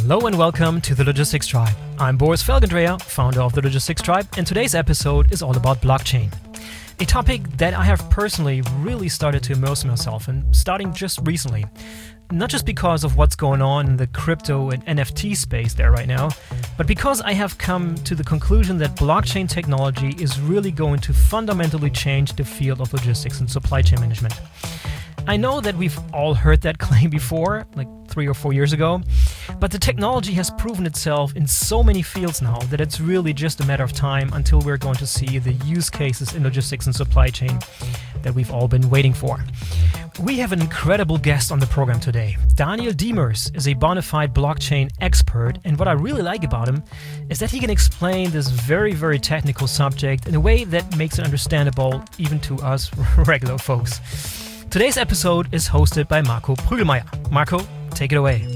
Hello and welcome to the Logistics Tribe. I'm Boris Felgendreher, founder of the Logistics Tribe, and today's episode is all about blockchain. A topic that I have personally really started to immerse myself in, starting just recently. Not just because of what's going on in the crypto and NFT space there right now, but because I have come to the conclusion that blockchain technology is really going to fundamentally change the field of logistics and supply chain management. I know that we've all heard that claim before, like 3 or 4 years ago, but the technology has proven itself in so many fields now that it's really just a matter of time until we're going to see the use cases in logistics and supply chain that we've all been waiting for. We have an incredible guest on the program today. Daniel Diemers is a bona fide blockchain expert, and what I really like about him is that he can explain this very, very technical subject in a way that makes it understandable even to us regular folks. Today's episode is hosted by Marco Prügelmeier. Marco, take it away.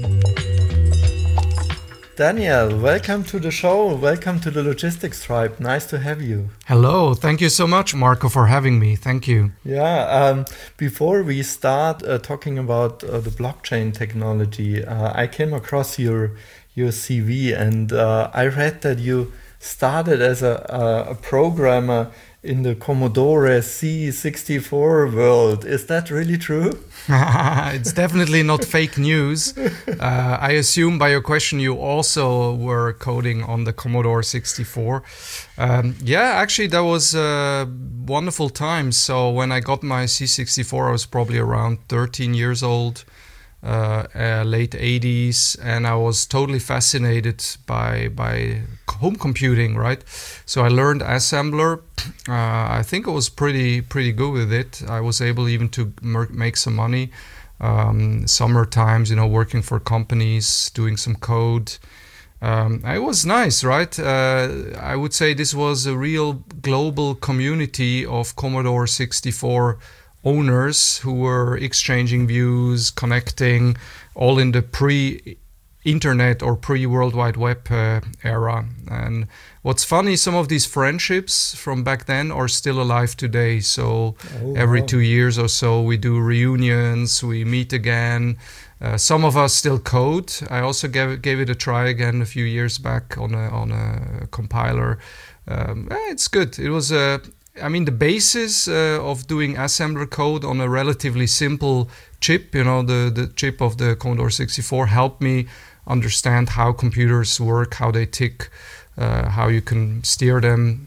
Daniel, welcome to the show. Welcome to the Logistics Tribe. Nice to have you. Hello. Thank you so much, Marco, for having me. Thank you. Yeah. Before we start talking about the blockchain technology, I came across your CV and I read that you started as a programmer in the Commodore C64 world. Is that really true? It's definitely not fake news. I assume by your question you also were coding on the Commodore 64. Actually that was a wonderful time. So when I got my C64, I was probably around 13 years old, late 80s, and I was totally fascinated by home computing, right? So I learned assembler. I think I was pretty good with it. I was able even to make some money. Summer times, working for companies, doing some code. It was nice, right? I would say this was a real global community of Commodore 64 owners who were exchanging views, connecting, all in the pre-internet or pre-World Wide Web era. And what's funny, some of these friendships from back then are still alive today. So every 2 years or so we do reunions, we meet again. Some of us still code. I also gave it a try again a few years back on a compiler. It's good. It was the basis of doing assembler code on a relatively simple chip, the chip of the Commodore 64 helped me understand how computers work, how they tick, how you can steer them.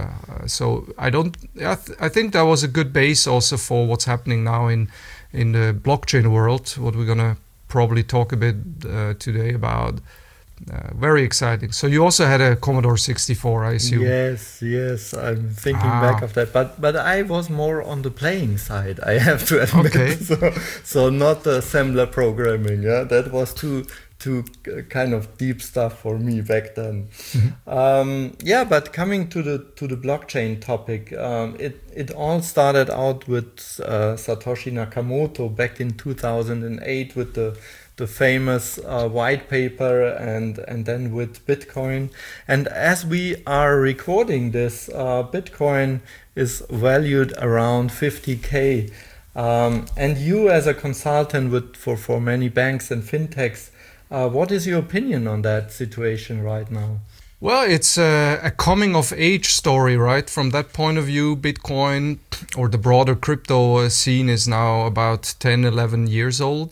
I think that was a good base also for what's happening now in the blockchain world, what we're going to probably talk a bit today about. Very exciting. So you also had a Commodore 64, I assume. Yes. I'm thinking back of that, but I was more on the playing side, I have to admit. Okay. So not the assembler programming. Yeah, that was too kind of deep stuff for me back then. Mm-hmm. But coming to the blockchain topic, it all started out with Satoshi Nakamoto back in 2008 with the famous white paper and then with Bitcoin. And as we are recording this, Bitcoin is valued around 50K. And you as a consultant for many banks and fintechs, what is your opinion on that situation right now? Well, it's a coming of age story, right? From that point of view, Bitcoin or the broader crypto scene is now about 10, 11 years old.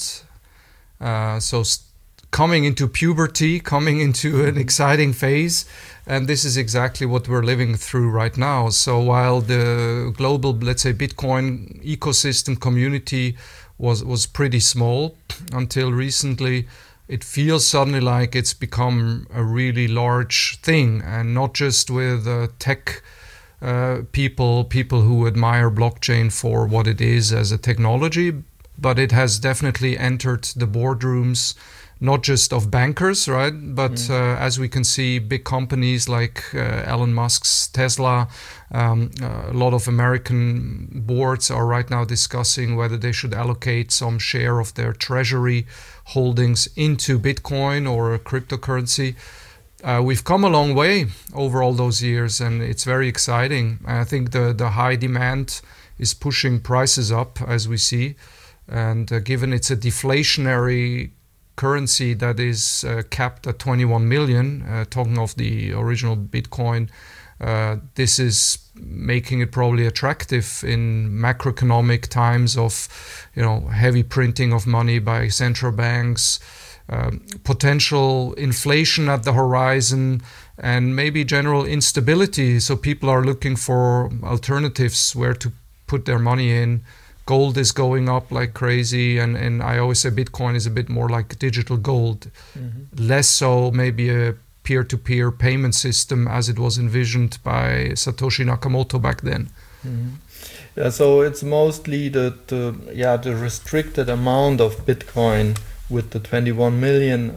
Coming into puberty, coming into an exciting phase, and this is exactly what we're living through right now. So while the global, let's say, Bitcoin ecosystem community was pretty small until recently, it feels suddenly like it's become a really large thing, and not just with tech people who admire blockchain for what it is as a technology, but it has definitely entered the boardrooms, not just of bankers, right? But as we can see, big companies like Elon Musk's Tesla, a lot of American boards are right now discussing whether they should allocate some share of their treasury holdings into Bitcoin or a cryptocurrency. We've come a long way over all those years, and it's very exciting. I think the high demand is pushing prices up, as we see. And given it's a deflationary currency that is capped at 21 million, talking of the original Bitcoin, this is making it probably attractive in macroeconomic times of, heavy printing of money by central banks, potential inflation at the horizon, and maybe general instability. So people are looking for alternatives where to put their money in. Gold is going up like crazy, and I always say Bitcoin is a bit more like digital gold, less so maybe a peer-to-peer payment system as it was envisioned by Satoshi Nakamoto back then. Yeah, so it's mostly the restricted amount of Bitcoin with the 21 million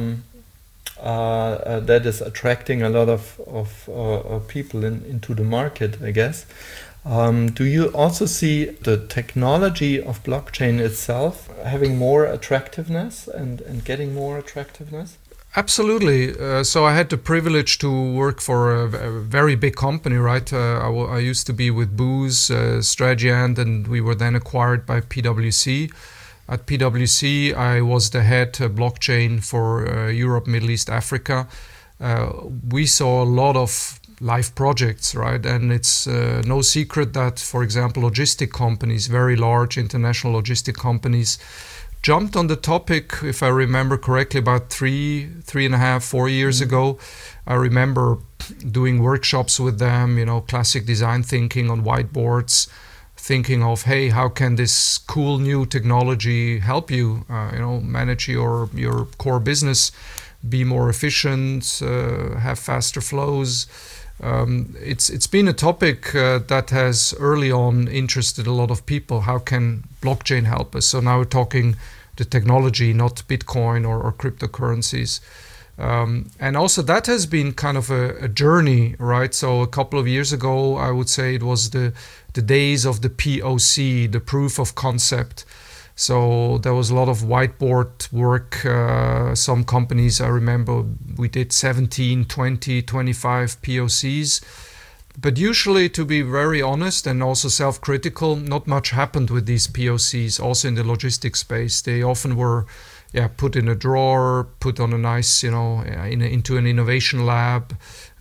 that is attracting a lot of people into the market, I guess. Do you also see the technology of blockchain itself having more attractiveness and getting more attractiveness? Absolutely. So I had the privilege to work for a very big company, right? I used to be with Booz, Strategiand, and we were then acquired by PwC. At PwC, I was the head blockchain for Europe, Middle East, Africa. We saw a lot of live projects, right? And it's no secret that, for example, logistic companies, very large international logistic companies, jumped on the topic, if I remember correctly, about 3.5, 4 years ago. I remember doing workshops with them, classic design thinking on whiteboards, thinking of, hey, how can this cool new technology help you, manage your core business, be more efficient, have faster flows. It's been a topic that has early on interested a lot of people. How can blockchain help us? So now we're talking the technology, not Bitcoin or cryptocurrencies. And also that has been kind of a journey, right? So a couple of years ago, I would say it was the days of the POC, the proof of concept. So there was a lot of whiteboard work. Some companies, I remember, we did 17, 20, 25 POCs. But usually, to be very honest and also self-critical, not much happened with these POCs, also in the logistics space. They often were put in a drawer, put on a nice, into an innovation lab.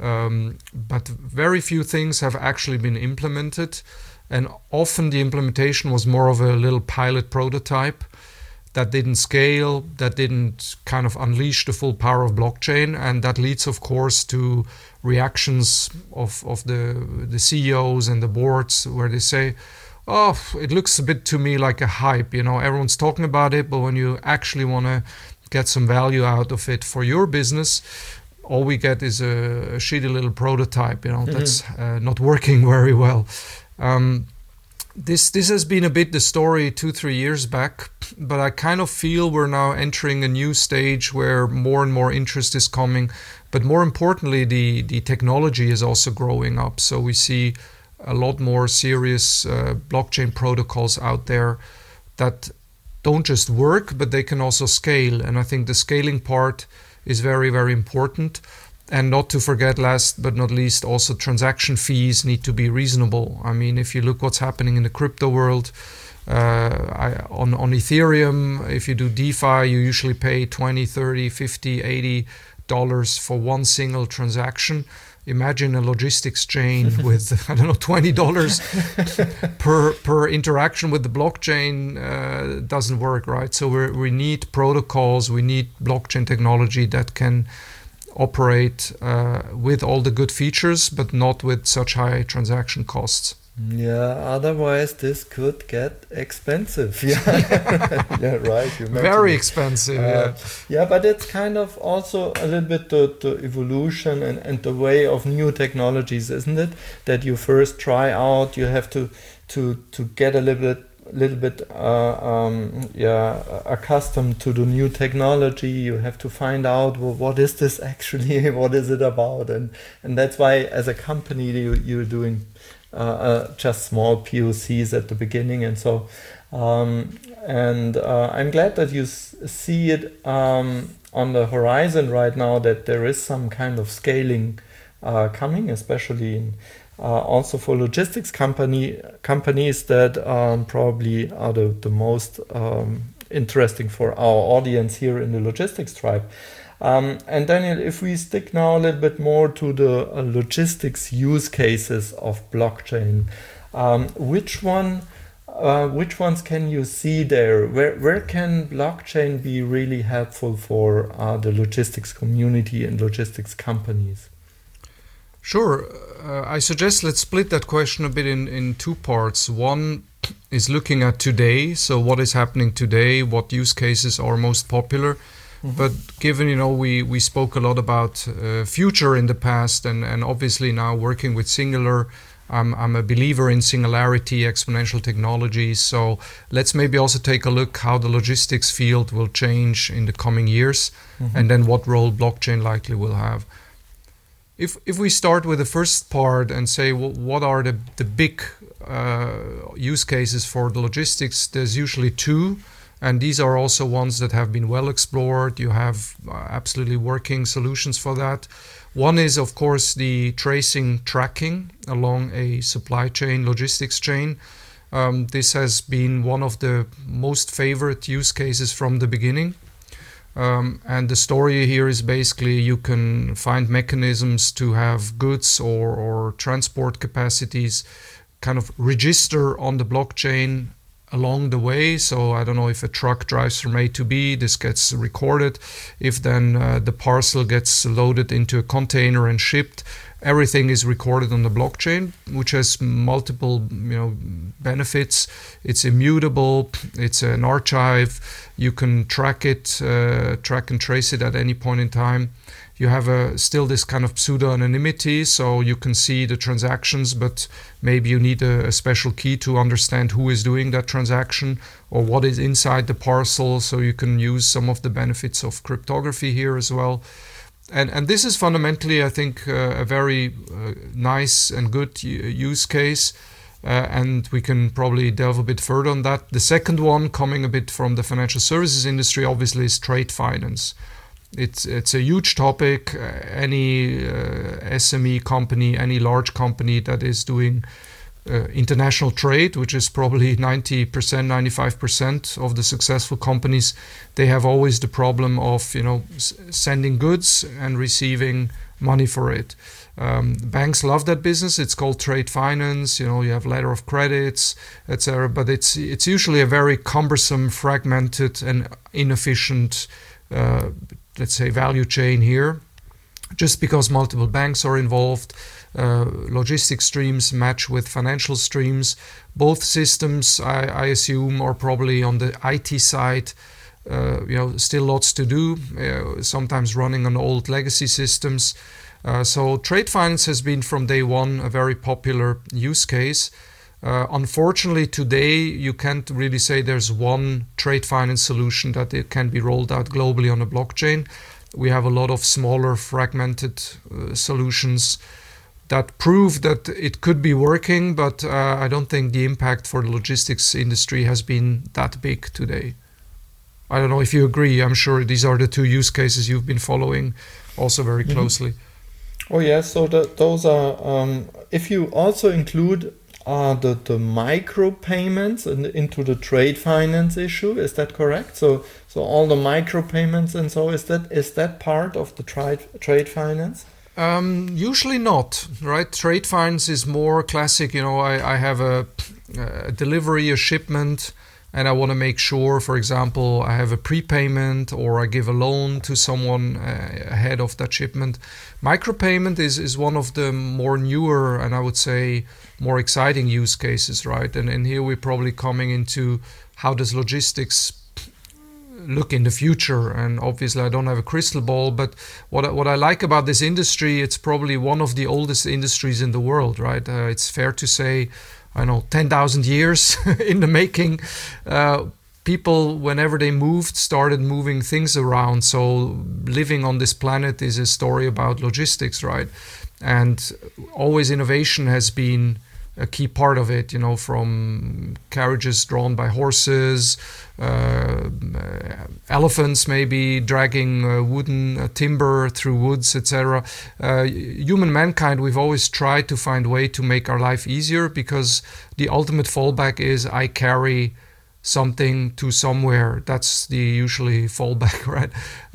But very few things have actually been implemented. And often the implementation was more of a little pilot prototype that didn't scale, that didn't kind of unleash the full power of blockchain. And that leads, of course, to reactions of the CEOs and the boards where they say, oh, it looks a bit to me like a hype. Everyone's talking about it, but when you actually want to get some value out of it for your business, all we get is a shitty little prototype, that's not working very well. This has been a bit the story 2-3 years back, but I kind of feel we're now entering a new stage where more and more interest is coming. But more importantly, the technology is also growing up. So we see a lot more serious blockchain protocols out there that don't just work, but they can also scale. And I think the scaling part is very, very important. And not to forget, last but not least, also transaction fees need to be reasonable. I mean, if you look what's happening in the crypto world, on Ethereum, if you do DeFi, you usually pay $20, $30, $50, $80 for one single transaction. Imagine a logistics chain with, $20 per interaction with the blockchain. Doesn't work, right? So we need protocols, we need blockchain technology that can operate with all the good features, but not with such high transaction costs. Yeah, otherwise this could get expensive. Yeah, right. Very expensive. Yeah, but it's kind of also a little bit the evolution and the way of new technologies, isn't it? That you first try out, you have to get a little bit accustomed to the new technology. You have to find out, well, what is this actually? What is it about? And that's why as a company you're doing just small POCs at the beginning. And so I'm glad that you see it on the horizon right now, that there is some kind of scaling coming, especially in also for logistics companies that probably are the most interesting for our audience here in the Logistics Tribe. And Daniel, if we stick now a little bit more to the logistics use cases of blockchain, which ones can you see there? Where can blockchain be really helpful for the logistics community and logistics companies? Sure. I suggest let's split that question a bit in two parts. One is looking at today, so what is happening today, what use cases are most popular. But given, we spoke a lot about future in the past, and obviously now working with Singular, I'm a believer in singularity, exponential technologies. So let's maybe also take a look how the logistics field will change in the coming years, and then what role blockchain likely will have. If we start with the first part and say, well, what are the big use cases for the logistics, there's usually two. And these are also ones that have been well explored. You have absolutely working solutions for that. One is, of course, the tracking along a supply chain, logistics chain. This has been one of the most favorite use cases from the beginning. And the story here is basically you can find mechanisms to have goods or transport capacities kind of register on the blockchain along the way. So I don't know, if a truck drives from A to B, this gets recorded. If then the parcel gets loaded into a container and shipped, everything is recorded on the blockchain, which has multiple benefits. It's immutable, it's an archive, you can track and trace it at any point in time. You have still this kind of pseudo-anonymity, so you can see the transactions, but maybe you need a special key to understand who is doing that transaction or what is inside the parcel, so you can use some of the benefits of cryptography here as well. And this is fundamentally, I think, a very nice and good use case, and we can probably delve a bit further on that. The second one, coming a bit from the financial services industry, obviously, is trade finance. It's a huge topic. Any SME company, any large company that is doing international trade, which is probably 90%, 95% of the successful companies, they have always the problem of sending goods and receiving money for it. Banks love that business. It's called trade finance. You have letter of credits, etc. But it's usually a very cumbersome, fragmented, and inefficient let's say value chain here, just because multiple banks are involved. Logistic streams match with financial streams. Both systems, I assume, are probably on the IT side. Still lots to do. Sometimes running on old legacy systems. So trade finance has been from day one a very popular use case. Unfortunately, today you can't really say there's one trade finance solution that it can be rolled out globally on a blockchain. We have a lot of smaller fragmented solutions that prove that it could be working, but I don't think the impact for the logistics industry has been that big today. I don't know if you agree. I'm sure these are the two use cases you've been following also very closely. Oh yeah, so those are, if you also include the micro payments into the trade finance issue, is that correct? So all the micro payments and so is that part of the trade finance? Usually not, right? Trade finance is more classic. I have a delivery, a shipment, and I want to make sure, for example, I have a prepayment or I give a loan to someone ahead of that shipment. Micropayment is one of the more newer and I would say more exciting use cases, right? And here we're probably coming into how does logistics look in the future. And obviously I don't have a crystal ball, but what I like about this industry, it's probably one of the oldest industries in the world, right? It's fair to say, 10,000 years in the making. People, whenever they moved, started moving things around. So living on this planet is a story about logistics, right? And always innovation has been a key part of it, from carriages drawn by horses, elephants maybe dragging wooden timber through woods, etc. Mankind, we've always tried to find a way to make our life easier because the ultimate fallback is I carry something to somewhere. That's the usually fallback, right?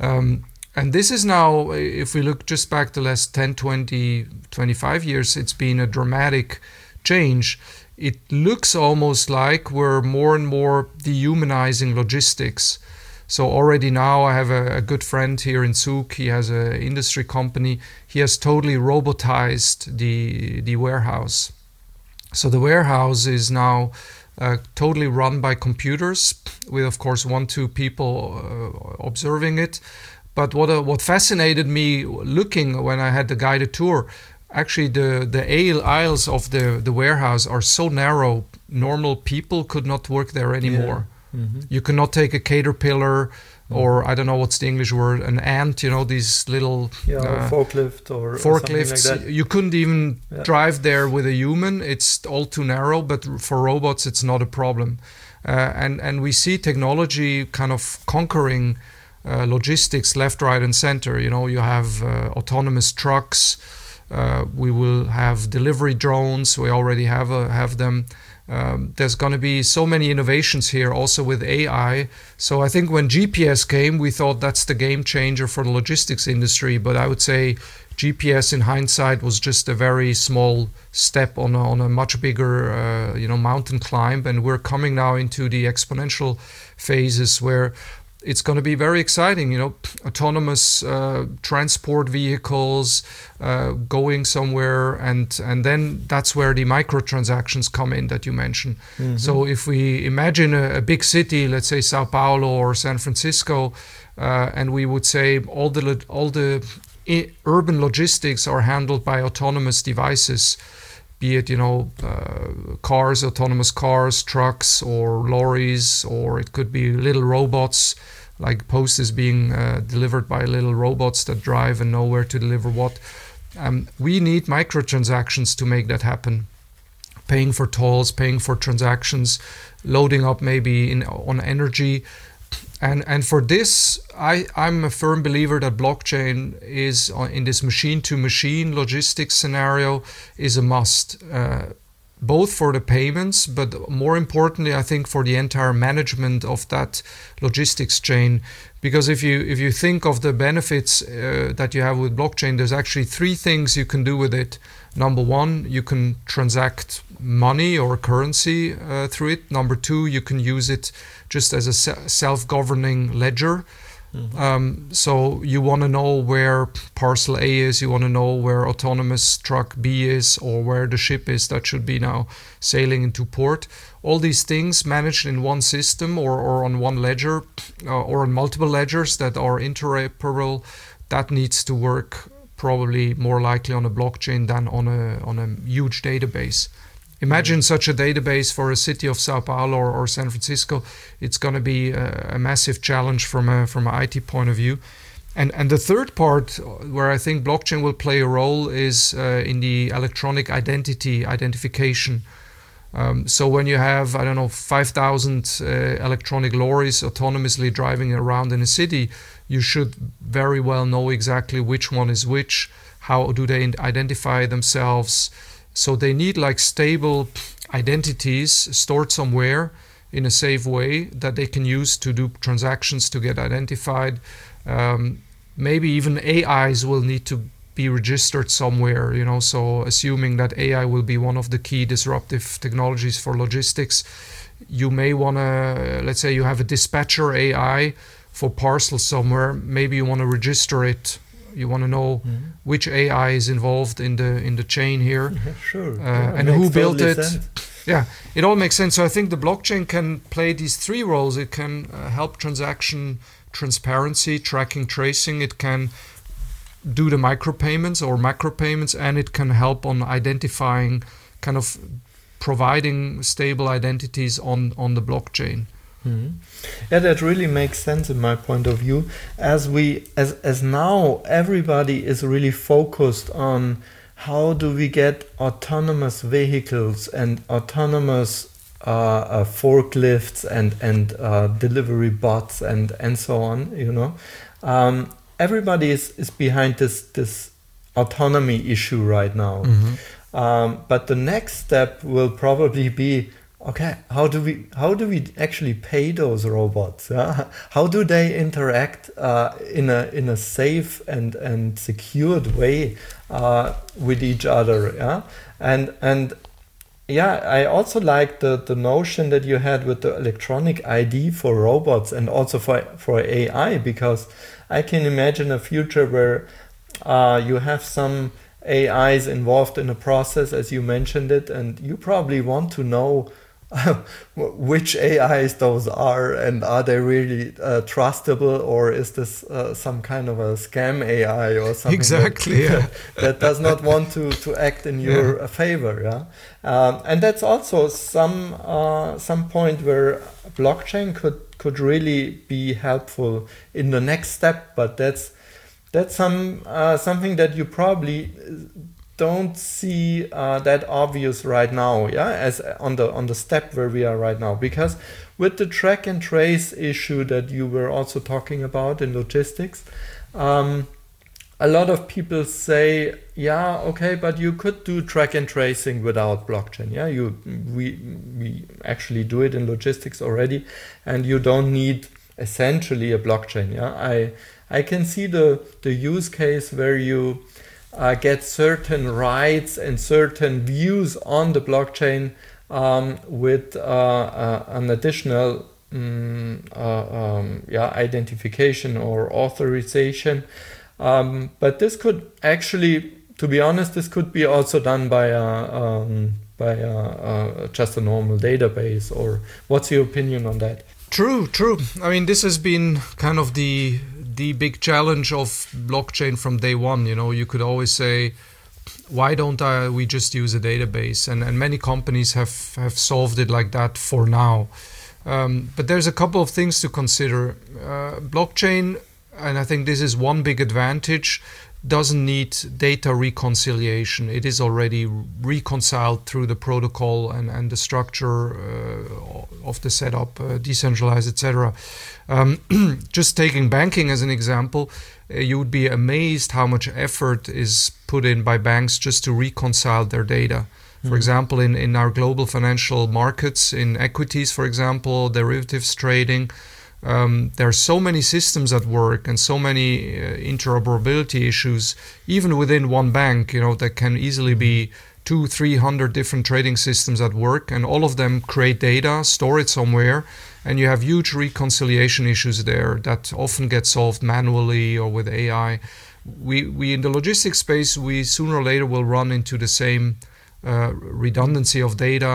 And this is now, if we look just back the last 10, 20, 25 years, it's been a dramatic change. It looks almost like we're more and more dehumanizing logistics. So already now I have a good friend here in Zug. He has an industry company. He has totally robotized the warehouse. So the warehouse is now totally run by computers with, of course, 1-2 people observing it. But what fascinated me looking when I had the guided tour, actually the aisles of the warehouse are so narrow, normal people could not work there anymore. Yeah. Mm-hmm. You cannot take a caterpillar or I don't know what's the English word, an ant, these little forklift or forklifts. Something like that. You couldn't even drive there with a human. It's all too narrow, but for robots it's not a problem. And we see technology kind of conquering logistics left, right, and center. You have autonomous trucks. We will have delivery drones. We already have them. There's going to be so many innovations here, also with AI. So I think when GPS came, we thought that's the game changer for the logistics industry. But I would say GPS, in hindsight, was just a very small step on a much bigger, mountain climb. And we're coming now into the exponential phases where it's going to be very exciting, autonomous transport vehicles going somewhere, and then that's where the microtransactions come in that you mentioned. Mm-hmm. So if we imagine a big city, let's say Sao Paulo or San Francisco, and we would say all the urban logistics are handled by autonomous devices, be it cars, autonomous cars, trucks, or lorries, or it could be little robots, like post is being delivered by little robots that drive and know where to deliver what. We need microtransactions to make that happen. Paying for tolls, paying for transactions, loading up maybe on energy. And for this, I'm a firm believer that blockchain is, in this machine-to-machine logistics scenario, is a must. Both for the payments, but more importantly, I think for the entire management of that logistics chain. Because if you think of the benefits that you have with blockchain, there's actually 3 things you can do with it. Number 1, you can transact money or currency through it. Number 2, you can use it just as a self-governing ledger. Mm-hmm. So you want to know where parcel A is, you want to know where autonomous truck B is, or where the ship is that should be now sailing into port. All these things managed in one system or on one ledger or on multiple ledgers that are interoperable, that needs to work probably more likely on a blockchain than on a huge database. Imagine such a database for a city of Sao Paulo or San Francisco. It's going to be a massive challenge from an IT point of view. And the third part where I think blockchain will play a role is in the electronic identification. So when you have, 5,000 electronic lorries autonomously driving around in a city, you should very well know exactly which one is which, how do they identify themselves. So they need like stable identities stored somewhere in a safe way that they can use to do transactions to get identified. Maybe even AIs will need to be registered somewhere, so assuming that AI will be one of the key disruptive technologies for logistics, you may want to, let's say you have a dispatcher AI for parcels somewhere, maybe you want to register it. You want to know which AI is involved in the chain here, sure. And who built it. Sense. Yeah, it all makes sense. So I think the blockchain can play these 3 roles. It can help transaction transparency, tracking, tracing. It can do the micropayments or macropayments, and it can help on identifying, kind of providing stable identities on the blockchain. Mm-hmm. Yeah, that really makes sense in my point of view. As now everybody is really focused on how do we get autonomous vehicles and autonomous forklifts and delivery bots and so on. Everybody is behind this autonomy issue right now. Mm-hmm. But the next step will probably be okay, how do we actually pay those robots? Yeah? How do they interact in a safe and secured way with each other? Yeah, and yeah, I also like the notion that you had with the electronic ID for robots and also for AI, because I can imagine a future where you have some AIs involved in a process, as you mentioned it, and you probably want to know which AIs those are, and are they really trustable, or is this some kind of a scam AI or something exactly that does not want to act in your favor? Yeah, and that's also some point where blockchain could really be helpful in the next step, but that's something that you probably don't see that obvious right now, yeah, as on the step where we are right now, because with the track and trace issue that you were also talking about in logistics, a lot of people say, yeah, okay, but you could do track and tracing without blockchain. Yeah, we actually do it in logistics already, and you don't need essentially a blockchain. Yeah, I can see the use case where you get certain rights and certain views on the blockchain with an additional identification or authorization. But this could actually, to be honest, this could be also done by just a normal database. Or what's your opinion on that? True. I mean, this has been kind of the big challenge of blockchain from day one. You know, you could always say, why don't we just use a database? And many companies have solved it like that for now. But there's a couple of things to consider. Blockchain, and I think this is one big advantage, doesn't need data reconciliation. It is already reconciled through the protocol and the structure of the setup, decentralized, etc. Just taking banking as an example, you would be amazed how much effort is put in by banks just to reconcile their data. For example, in our global financial markets, in equities, for example, derivatives trading, there are so many systems at work and so many interoperability issues, even within one bank, you know, that can easily be 200-300 different trading systems at work, and all of them create data, store it somewhere, and you have huge reconciliation issues there that often get solved manually or with AI. We in the logistics space, we sooner or later will run into the same redundancy of data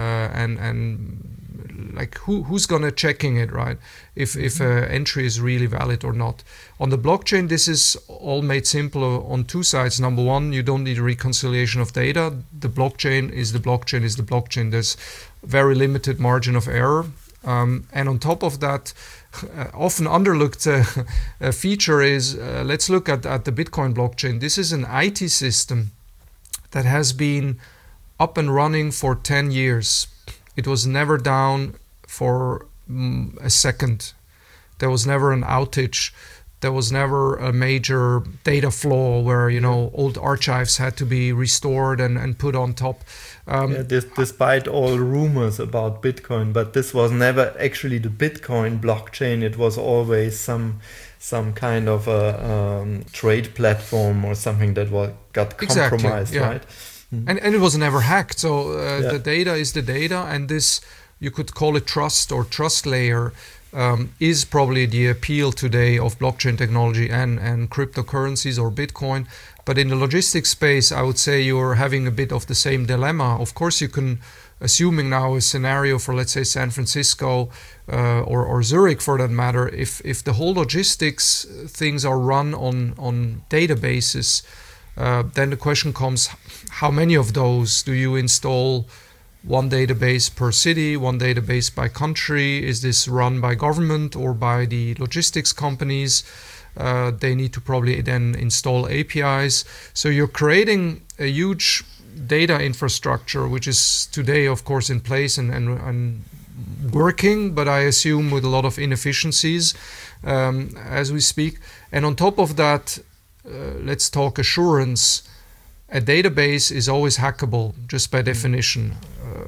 and like who's gonna checking it, right? If entry is really valid or not. On the blockchain, this is all made simple on two sides. Number one, you don't need a reconciliation of data. The blockchain is the blockchain is the blockchain. There's very limited margin of error. And on top of that, often underlooked feature is, let's look at the Bitcoin blockchain. This is an IT system that has been up and running for 10 years. It was never down for a second. There was never an outage. There was never a major data flaw where, you know, old archives had to be restored and put on top. Despite all rumors about Bitcoin, but this was never actually the Bitcoin blockchain. It was always some kind of a trade platform or something that got compromised, right? And it was never hacked. So the data is the data, and this, you could call it trust or trust layer, is probably the appeal today of blockchain technology and cryptocurrencies or Bitcoin. But in the logistics space, I would say you're having a bit of the same dilemma. Of course, you can, assuming now a scenario for, let's say, San Francisco or Zurich for that matter, if the whole logistics things are run on databases, then the question comes, how many of those do you install? One database per city, one database by country? Is this run by government or by the logistics companies? They need to probably then install APIs. So you're creating a huge data infrastructure, which is today, of course, in place and working, but I assume with a lot of inefficiencies as we speak. And on top of that, let's talk assurance. A database is always hackable, just by definition.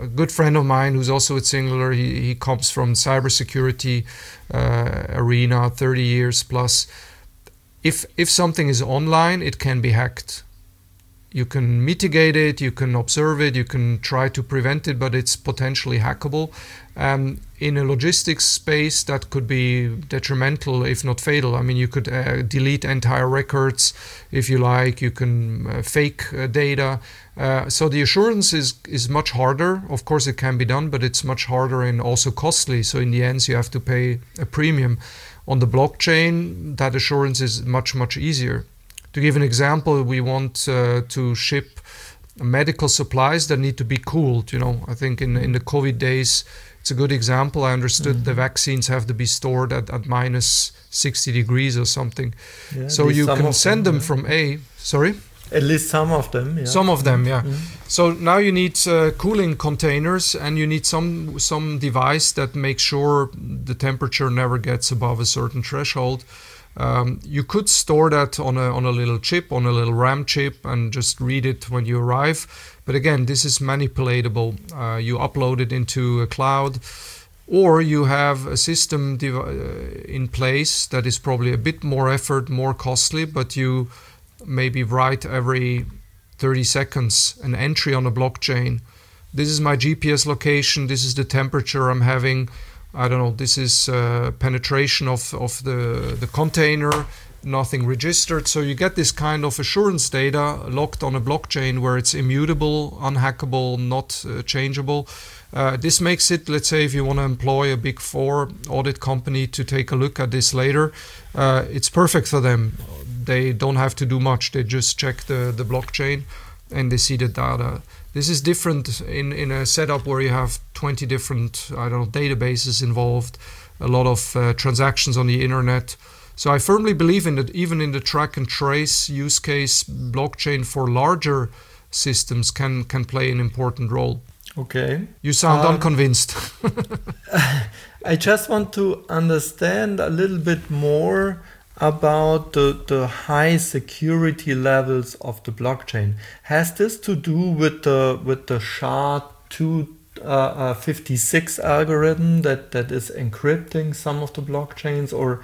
a good friend of mine who's also at Singular, he comes from cybersecurity arena, 30 years plus. If something is online, it can be hacked. You can mitigate it, you can observe it, you can try to prevent it, but it's potentially hackable. In a logistics space, that could be detrimental, if not fatal. I mean, you could delete entire records if you like. You can fake data. So the assurance is much harder. Of course, it can be done, but it's much harder and also costly. So in the end, you have to pay a premium. On the blockchain, that assurance is much, much easier. To give an example, we want to ship medical supplies that need to be cooled. I think in the COVID days, it's a good example. I understood the vaccines have to be stored at minus 60 degrees or something. Yeah, so you can send them from Sorry? At least some of them, yeah. Some of them, yeah. Mm-hmm. So now you need cooling containers, and you need some device that makes sure the temperature never gets above a certain threshold. You could store that on a little chip, on a little RAM chip, and just read it when you arrive. But again, this is manipulatable. You upload it into a cloud, or you have a system in place that is probably a bit more effort, more costly, but you maybe write every 30 seconds an entry on a blockchain. This is my GPS location. This is the temperature I'm having. I don't know, this is penetration of the container, nothing registered. So you get this kind of assurance data locked on a blockchain where it's immutable, unhackable, not changeable. This makes it, let's say, if you want to employ a Big Four audit company to take a look at this later, it's perfect for them. They don't have to do much. They just check the blockchain and they see the data. This is different in a setup where you have 20 different, databases involved, a lot of transactions on the internet. So I firmly believe in that even in the track and trace use case, blockchain for larger systems can play an important role. Okay. You sound unconvinced. I just want to understand a little bit more about the high security levels of the blockchain. Has this to do with the SHA-256 algorithm that is encrypting some of the blockchains, or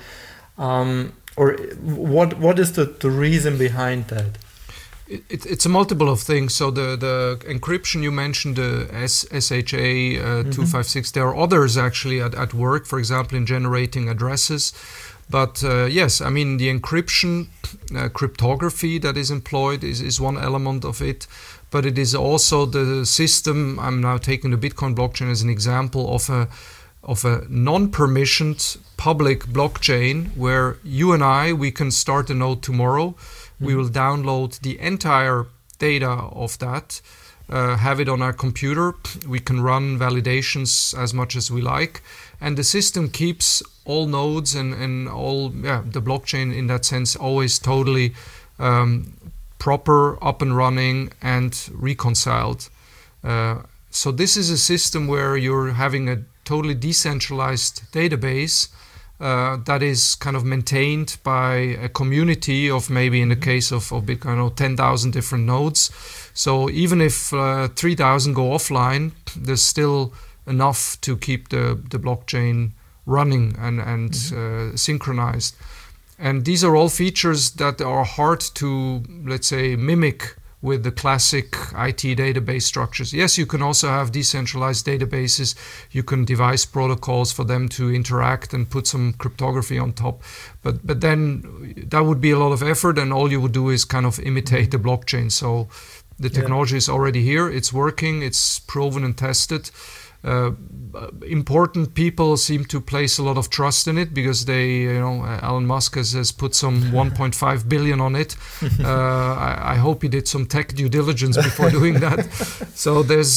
what is the reason behind that? It's a multiple of things. So the encryption you mentioned, the SHA-256, there are others actually at work, for example, in generating addresses. But yes, I mean, the encryption, cryptography that is employed is one element of it. But it is also the system. I'm now taking the Bitcoin blockchain as an example of a non-permissioned public blockchain where you and we can start a node tomorrow. We will download the entire data of that, have it on our computer. We can run validations as much as we like. And the system keeps all nodes and all, the blockchain in that sense always totally proper, up and running and reconciled. So this is a system where you're having a totally decentralized database that is kind of maintained by a community of maybe in the case of Bitcoin, 10,000 different nodes. So even if 3,000 go offline, there's still enough to keep the blockchain running and synchronized. And these are all features that are hard to, let's say, mimic with the classic IT database structures. Yes, you can also have decentralized databases. You can devise protocols for them to interact and put some cryptography on top. But then that would be a lot of effort, and all you would do is kind of imitate the blockchain. So the technology is already here. It's working. It's proven and tested. Important people seem to place a lot of trust in it because they, Elon Musk has put some 1.5 billion on it. I hope he did some tech due diligence before doing that. So there's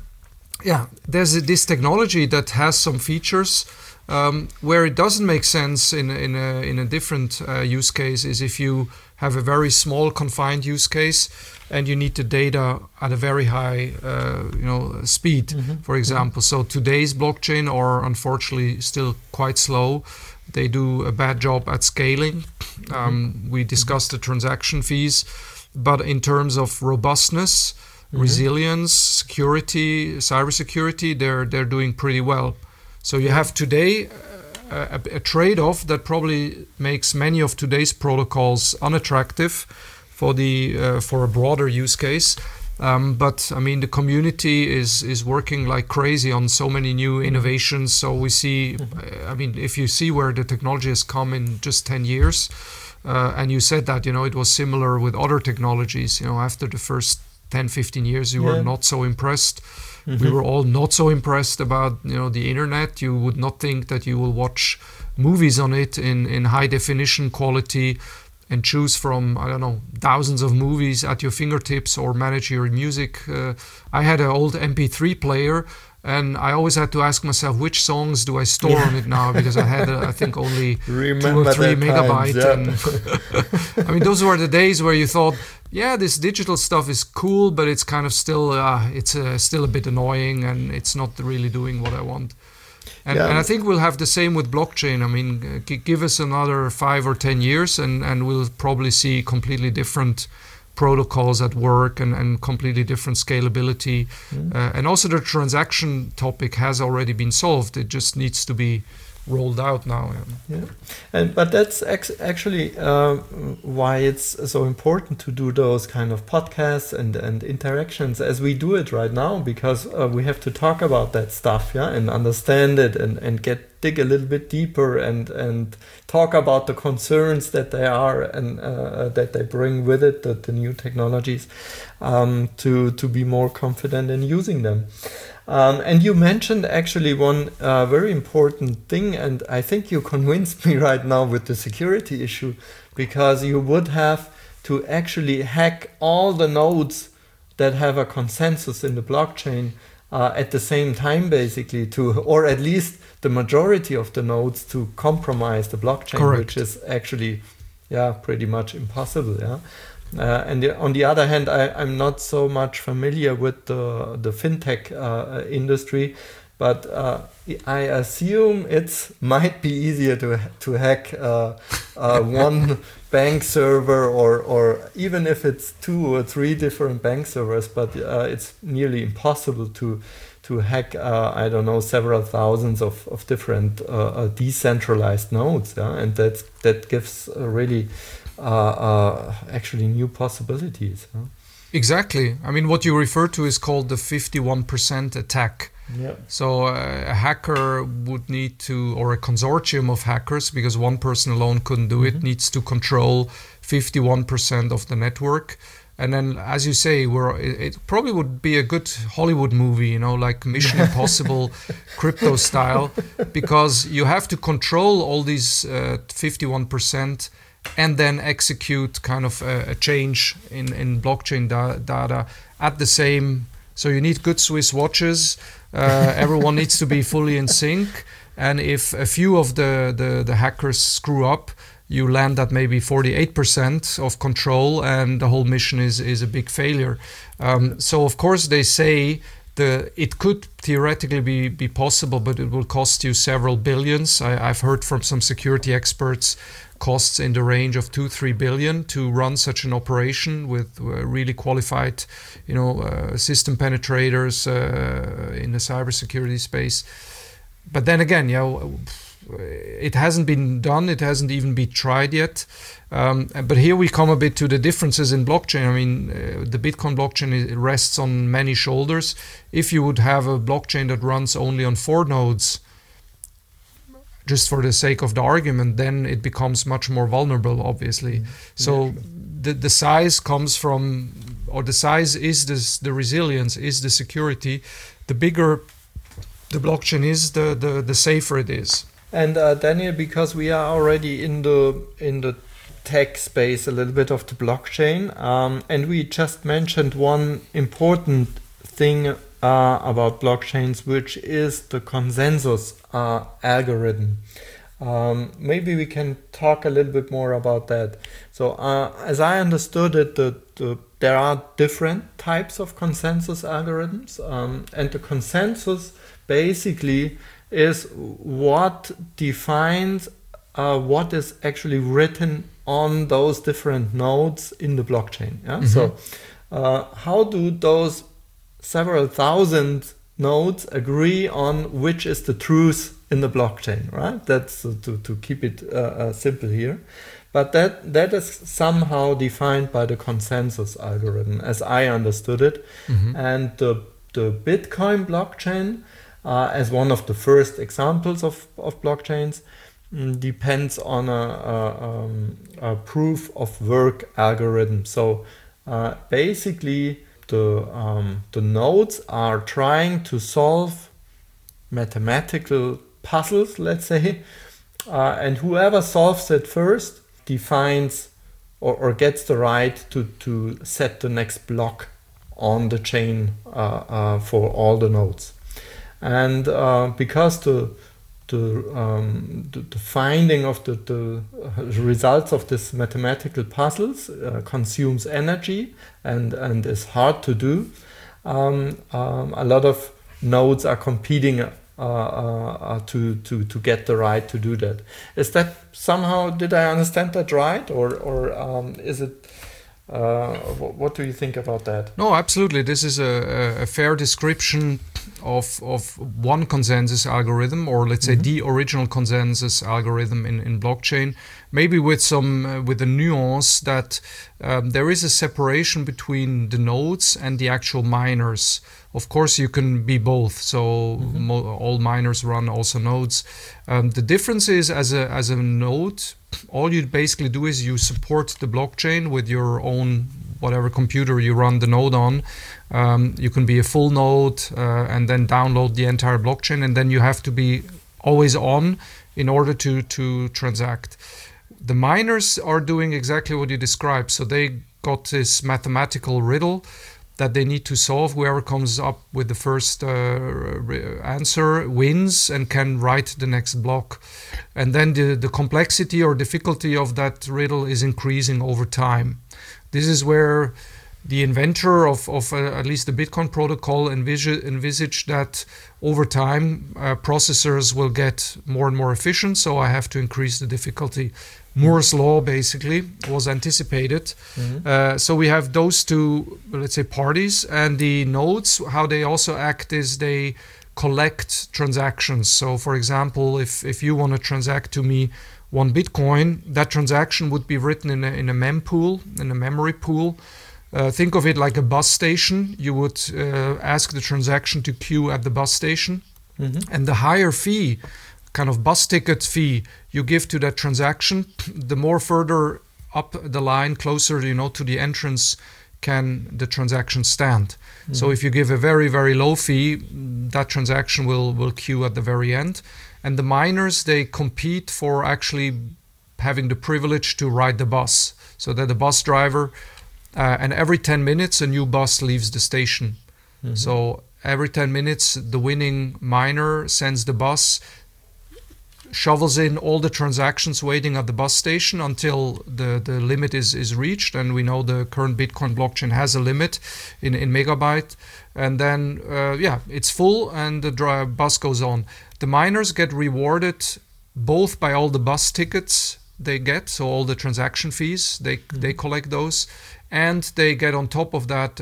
this technology that has some features. Where it doesn't make sense in a different use case is if you have a very small confined use case and you need the data at a very high speed, for example. So today's blockchain are unfortunately still quite slow. They do a bad job at scaling. We discussed the transaction fees, but in terms of robustness, resilience, security, cybersecurity, they're doing pretty well. So you have today a trade-off that probably makes many of today's protocols unattractive for a broader use case. But I mean, the community is working like crazy on so many new innovations. So we see, I mean, if you see where the technology has come in just 10 years, and you said that, it was similar with other technologies, after the first 10, 15 years, you were not so impressed. We were all not so impressed about, the internet. You would not think that you will watch movies on it in high definition quality and choose from, I don't know, thousands of movies at your fingertips or manage your music. I had an old MP3 player, and I always had to ask myself, which songs do I store on it now? Because I had, I think, only 2 or 3 megabytes. And I mean, those were the days where you thought, this digital stuff is cool, but it's kind of still, still a bit annoying, and it's not really doing what I want. And I think we'll have the same with blockchain. I mean, give us another 5 or 10 years and we'll probably see completely different protocols at work and completely different scalability. And also the transaction topic has already been solved. It just needs to be rolled out now. But that's actually why it's so important to do those kind of podcasts and interactions as we do it right now, because we have to talk about that stuff, and understand it and dig a little bit deeper and talk about the concerns that they are and that they bring with it, the new technologies, to be more confident in using them. And you mentioned actually one very important thing, and I think you convinced me right now with the security issue, because you would have to actually hack all the nodes that have a consensus in the blockchain at the same time, basically, or at least the majority of the nodes to compromise the blockchain. Correct. Which is actually pretty much impossible. And on the other hand, I'm not so much familiar with the fintech industry, but I assume it might be easier to hack one bank server, or even if it's 2 or 3 different bank servers, but it's nearly impossible to hack, several thousands of different decentralized nodes. And that gives really actually new possibilities. Exactly. I mean, what you refer to is called the 51% attack. So a hacker would need to, or a consortium of hackers, because one person alone couldn't do it, needs to control 51% of the network. And then, as you say, it probably would be a good Hollywood movie, like Mission Impossible, crypto style, because you have to control all these 51% and then execute kind of a change in blockchain data at the same. So you need good Swiss watches. Everyone needs to be fully in sync. And if a few of the hackers screw up, you land at maybe 48% of control, and the whole mission is a big failure. So of course they say it could theoretically be possible, but it will cost you several billions. I've heard from some security experts costs in the range of 2-3 billion to run such an operation with really qualified, system penetrators in the cybersecurity space. But then again, it hasn't been done. It hasn't even been tried yet. But here we come a bit to the differences in blockchain. I mean, the Bitcoin blockchain rests on many shoulders. If you would have a blockchain that runs only on 4 nodes, just for the sake of the argument, then it becomes much more vulnerable, obviously. So the size comes from, or the size is the resilience, is the security. The bigger the blockchain is, the safer it is. And Daniel, because we are already in the tech space a little bit of the blockchain, and we just mentioned one important thing about blockchains, which is the consensus algorithm. Maybe we can talk a little bit more about that. So as I understood it, there are different types of consensus algorithms, and the consensus basically is what defines what is actually written on those different nodes in the blockchain. So how do those several thousand nodes agree on which is the truth in the blockchain, right? That's to keep it simple here. But that is somehow defined by the consensus algorithm, as I understood it. And the Bitcoin blockchain, as one of the first examples of blockchains, depends on a proof of work algorithm. So basically, the nodes are trying to solve mathematical puzzles, let's say, and whoever solves it first defines or gets the right to set the next block on the chain for all the nodes. And because the finding of the results of this mathematical puzzles consumes energy and is hard to do, a lot of nodes are competing to get the right to do that. Is that somehow, did I understand that right, or is it? What do you think about that? No, absolutely. This is a fair description of one consensus algorithm, or let's say the original consensus algorithm in blockchain. Maybe with the nuance that there is a separation between the nodes and the actual miners. Of course, you can be both. So all miners run also nodes. The difference is as a node, all you basically do is you support the blockchain with your own whatever computer you run the node on. You can be a full node and then download the entire blockchain, and then you have to be always on in order to transact. The miners are doing exactly what you described. So they got this mathematical riddle that they need to solve. Whoever comes up with the first answer wins and can write the next block. And then the complexity or difficulty of that riddle is increasing over time. This is where the inventor of at least the Bitcoin protocol envisaged that over time processors will get more and more efficient, so I have to increase the difficulty. Moore's law basically was anticipated. So we have those two, let's say, parties, and the nodes, how they also act is they collect transactions. So for example, if you want to transact to me 1 Bitcoin, that transaction would be written in a mempool, in a memory pool. Think of it like a bus station. You would ask the transaction to queue at the bus station, and the higher fee, kind of bus ticket fee you give to that transaction, the more further up the line, closer to the entrance, can the transaction stand. So if you give a very, very low fee, that transaction will queue at the very end. And the miners, they compete for actually having the privilege to ride the bus, so that the bus driver, and every 10 minutes a new bus leaves the station. So every 10 minutes the winning miner sends the bus, shovels in all the transactions waiting at the bus station until the limit is reached. And we know the current Bitcoin blockchain has a limit in megabyte. And then, it's full and the bus goes on. The miners get rewarded both by all the bus tickets they get, so all the transaction fees, they collect those. And they get on top of that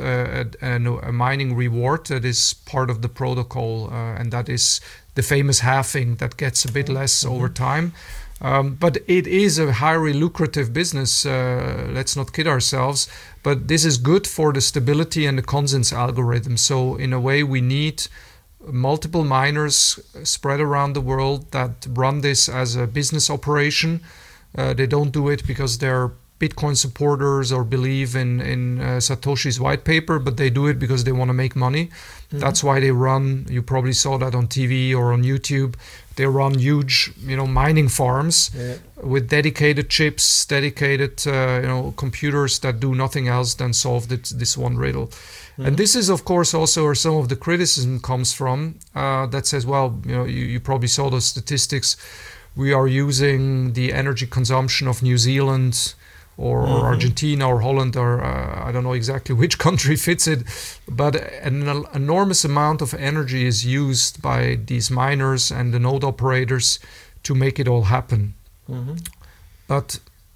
a mining reward that is part of the protocol, and that is the famous halving that gets a bit less over time. But it is a highly lucrative business, let's not kid ourselves. But this is good for the stability and the consensus algorithm. So in a way, we need multiple miners spread around the world that run this as a business operation. They don't do it because they're Bitcoin supporters or believe in Satoshi's white paper, but they do it because they want to make money. That's why they run, you probably saw that on TV or on YouTube, they run huge mining farms with dedicated chips, dedicated computers that do nothing else than solve this one riddle. And this is of course also where some of the criticism comes from, that says, well, you probably saw those statistics, we are using the energy consumption of New Zealand or Argentina or Holland, or I don't know exactly which country fits it, but an enormous amount of energy is used by these miners and the node operators to make it all happen. But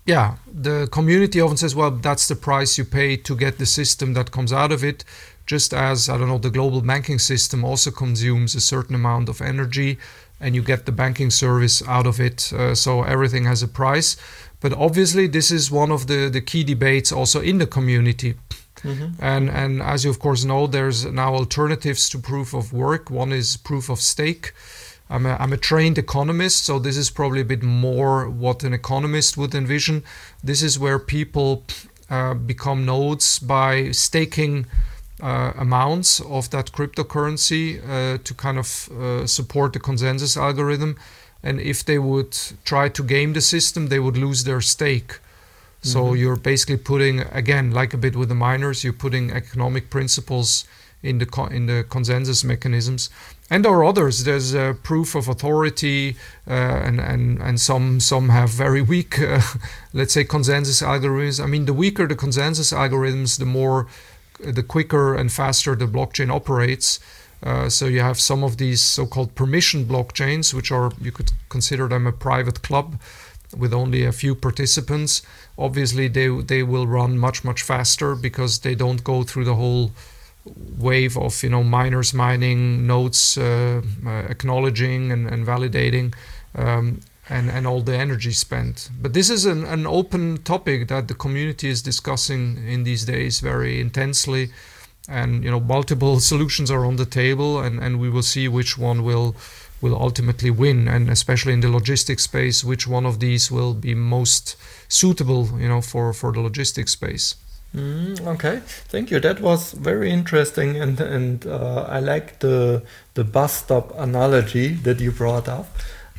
Yeah, the community often says, well, that's the price you pay to get the system that comes out of it. Just as, I don't know, the global banking system also consumes a certain amount of energy and you get the banking service out of it. So everything has a price. But obviously, this is one of the key debates also in the community. Mm-hmm. And as you of course know, there's now alternatives to proof of work. One is proof of stake. I'm a trained economist, so this is probably a bit more what an economist would envision. This is where people become nodes by staking amounts of that cryptocurrency to kind of support the consensus algorithm. And if they would try to game the system, they would lose their stake. So you're basically putting, again, like a bit with the miners, you're putting economic principles in the consensus mechanisms. And there are others. There's proof of authority, and some have very weak, let's say, consensus algorithms. I mean, the weaker the consensus algorithms, the quicker and faster the blockchain operates. So you have some of these so-called permission blockchains, which are, you could consider them a private club with only a few participants. Obviously, they will run much faster because they don't go through the whole wave of miners mining, nodes acknowledging and validating, and all the energy spent. But this is an open topic that the community is discussing in these days very intensely, and multiple solutions are on the table, and we will see which one will ultimately win, and especially in the logistics space, which one of these will be most suitable for the logistics space. Okay, thank you. That was very interesting, and I like the bus stop analogy that you brought up.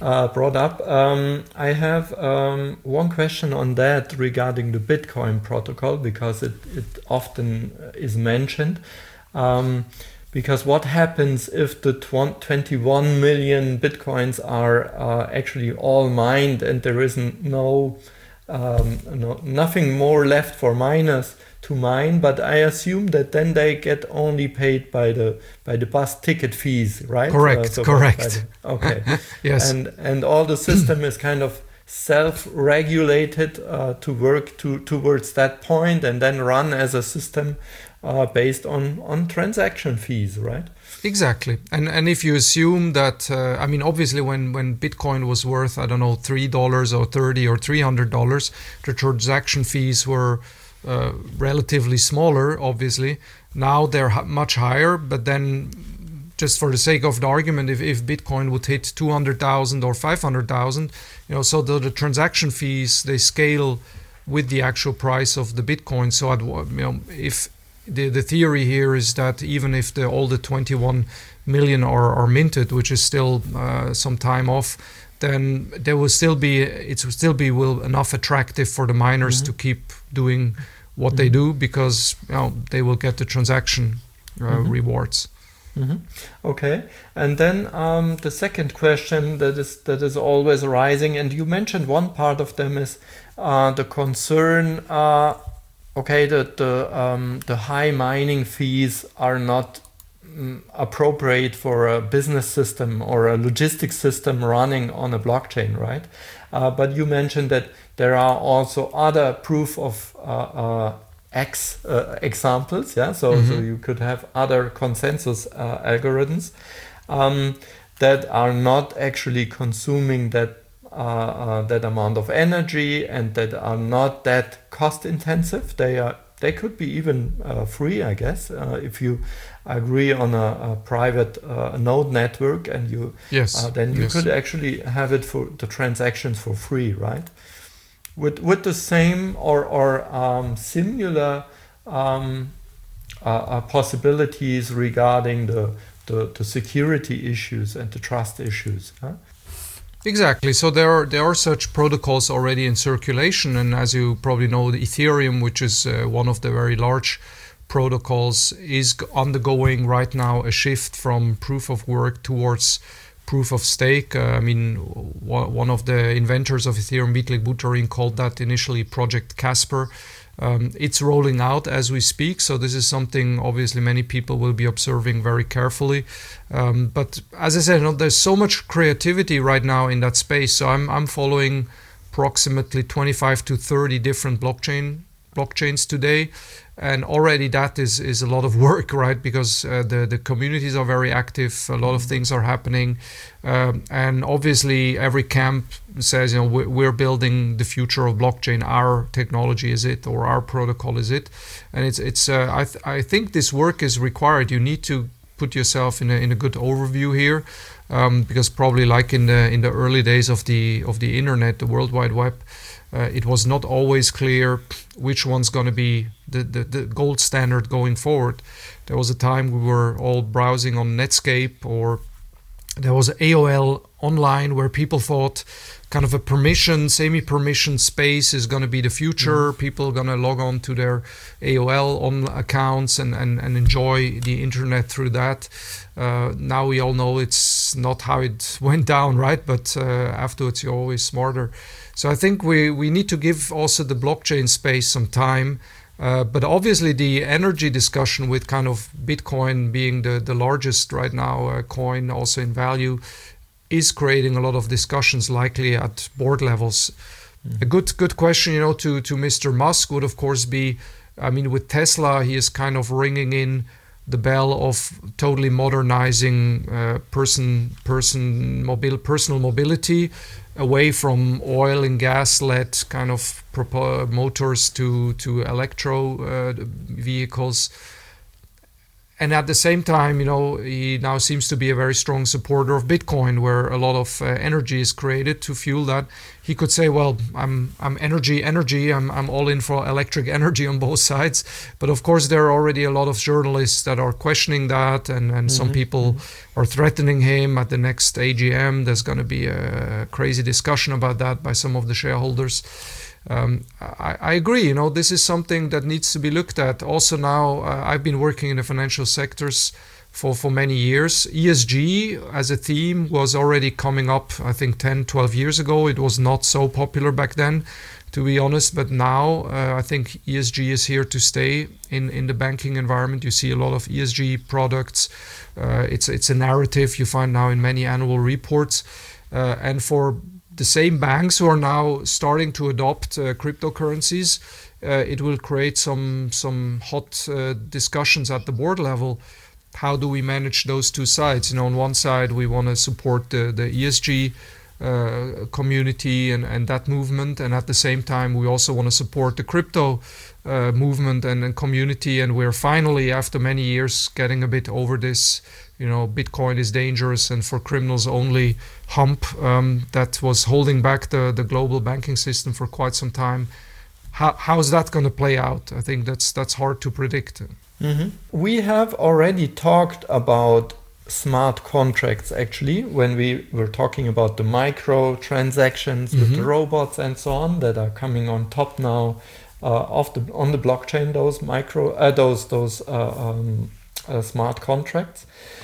I have one question on that regarding the Bitcoin protocol, because it often is mentioned. Because what happens if the 21 million Bitcoins are actually all mined and there is nothing more left for miners to mine? But I assume that then they get only paid by the bus ticket fees, right? Correct. Correct. Okay. Yes. And all the system is kind of self-regulated to work towards that point, and then run as a system based on transaction fees, right? Exactly. And if you assume that, obviously when Bitcoin was worth, I don't know, $3 or $30 or $300, the transaction fees were relatively smaller, obviously. Now they're much higher, but then just for the sake of the argument, if Bitcoin would hit 200,000 or 500,000, so the transaction fees, they scale with the actual price of the Bitcoin. So if the theory here is that even if all the 21 million are minted, which is still some time off, then it will still be enough attractive for the miners to keep doing what they do, because they will get the transaction rewards. Okay, and then the second question that is always arising, and you mentioned one part of them, is the concern. That the high mining fees are not appropriate for a business system or a logistics system running on a blockchain, right? But you mentioned that there are also other proof of examples, yeah. So you could have other consensus algorithms that are not actually consuming that amount of energy, and that are not that cost intensive. They could be even free, I guess, if you agree on a private node network, and you could actually have it for the transactions for free, right? With the same or similar possibilities regarding the security issues and the trust issues. Huh? Exactly. So there are such protocols already in circulation, and as you probably know, the Ethereum, which is one of the very large protocols, is undergoing right now a shift from proof of work towards proof of stake. One of the inventors of Ethereum, Vitalik Buterin, called that initially Project Casper. It's rolling out as we speak, so this is something obviously many people will be observing very carefully. But as I said, there's so much creativity right now in that space. So I'm following approximately 25 to 30 different blockchains today. And already that is a lot of work, right? Because the communities are very active, a lot of things are happening. And obviously every camp says, we're building the future of blockchain, our technology is it, or our protocol is it. And I think this work is required. You need to put yourself in a good overview here, because probably like in the early days of the internet, the World Wide Web, it was not always clear which one's going to be the gold standard going forward. There was a time we were all browsing on Netscape, or there was AOL online, where people thought kind of a semi-permission space is going to be the future. People are going to log on to their AOL on accounts and enjoy the internet through that. Now we all know it's not how it went down, right? But afterwards you're always smarter. So I think we need to give also the blockchain space some time. But obviously the energy discussion, with kind of Bitcoin being the largest right now coin also in value, is creating a lot of discussions, likely at board levels. A good question, to Mr. Musk would of course be, with Tesla, he is kind of ringing in the bell of totally modernizing personal mobility away from oil and gas-led kind of motors to electro vehicles. And at the same time, he now seems to be a very strong supporter of Bitcoin, where a lot of energy is created to fuel that. He could say, well, I'm energy. I'm all in for electric energy on both sides. But of course, there are already a lot of journalists that are questioning that, and some people are threatening him at the next AGM. There's going to be a crazy discussion about that by some of the shareholders. I agree, this is something that needs to be looked at. Also now, I've been working in the financial sectors for many years. ESG as a theme was already coming up, I think 10, 12 years ago. It was not so popular back then, to be honest. But now I think ESG is here to stay in the banking environment. You see a lot of ESG products. It's a narrative you find now in many annual reports. And for the same banks who are now starting to adopt cryptocurrencies, it will create some hot discussions at the board level. How do we manage those two sides? On one side, we want to support the ESG community and that movement, and at the same time, we also want to support the crypto movement and community. And we're finally, after many years, getting a bit over this Bitcoin is dangerous and for criminals only hump that was holding back the global banking system for quite some time. How is that going to play out? I think that's hard to predict. We have already talked about smart contracts, actually, when we were talking about the micro transactions with the robots and so on that are coming on top now on the blockchain. Those smart contracts.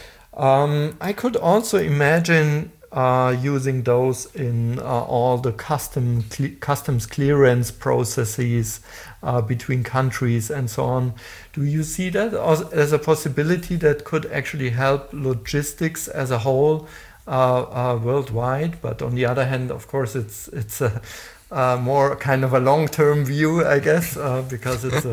I could also imagine using those in all the customs clearance processes between countries and so on. Do you see that as a possibility that could actually help logistics as a whole worldwide? But on the other hand, of course, it's a more kind of a long-term view, I guess, because it's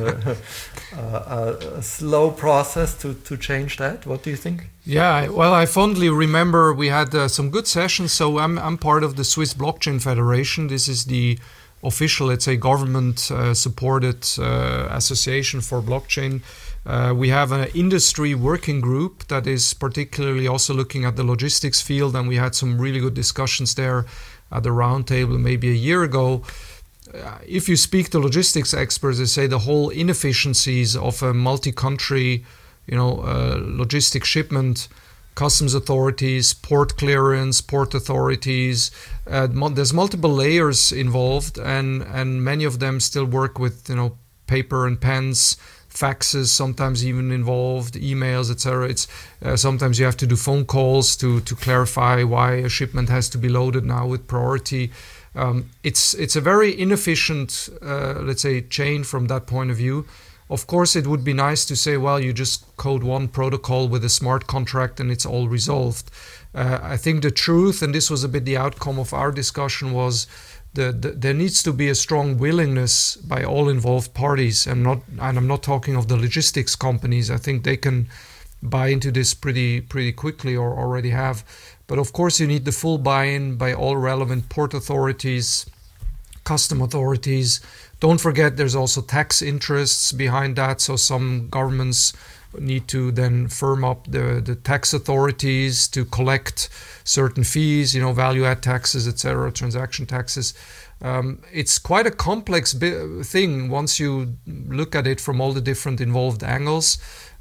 a slow process to change that. What do you think? Yeah, well, I fondly remember we had some good sessions. So I'm part of the Swiss Blockchain Federation. This is the official, let's say, government-supported association for blockchain. We have an industry working group that is particularly also looking at the logistics field, and we had some really good discussions there at the roundtable maybe a year ago. If you speak to logistics experts, they say the whole inefficiencies of a multi-country, logistic shipment, customs authorities, port clearance, port authorities, there's multiple layers involved, and many of them still work with paper and pens, faxes, sometimes even involved, emails, etc. It's sometimes you have to do phone calls to clarify why a shipment has to be loaded now with priority. It's a very inefficient, let's say, chain from that point of view. Of course, it would be nice to say, well, you just code one protocol with a smart contract and it's all resolved. I think the truth, and this was a bit the outcome of our discussion, was there needs to be a strong willingness by all involved parties, and I'm not talking of the logistics companies. I think they can buy into this pretty quickly, or already have. But of course, you need the full buy-in by all relevant port authorities, custom authorities. Don't forget, there's also tax interests behind that. So some governments need to then firm up the tax authorities to collect certain fees, value add taxes, etc., transaction taxes. It's quite a complex thing once you look at it from all the different involved angles.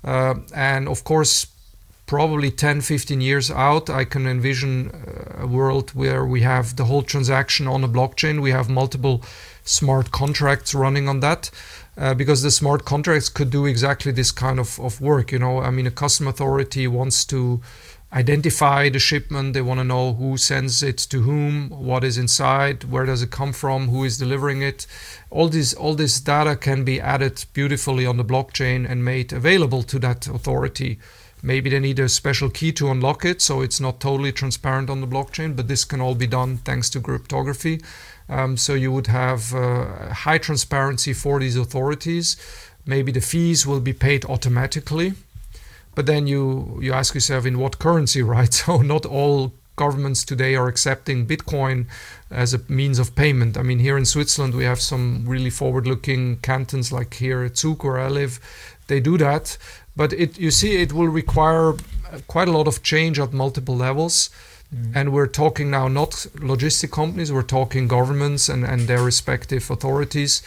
And of course, probably 10, 15 years out, I can envision a world where we have the whole transaction on a blockchain. We have multiple smart contracts running on that, because the smart contracts could do exactly this kind of work. A custom authority wants to identify the shipment. They want to know who sends it to whom, what is inside, where does it come from, who is delivering it. All this data can be added beautifully on the blockchain and made available to that authority. Maybe they need a special key to unlock it, so it's not totally transparent on the blockchain, but this can all be done thanks to cryptography. So you would have high transparency for these authorities. Maybe the fees will be paid automatically, but then you ask yourself, in what currency, right? So not all governments today are accepting Bitcoin as a means of payment. Here in Switzerland, we have some really forward-looking cantons, like here at Zug, where I live. They do that, but it will require quite a lot of change at multiple levels. And we're talking now not logistic companies, we're talking governments and their respective authorities.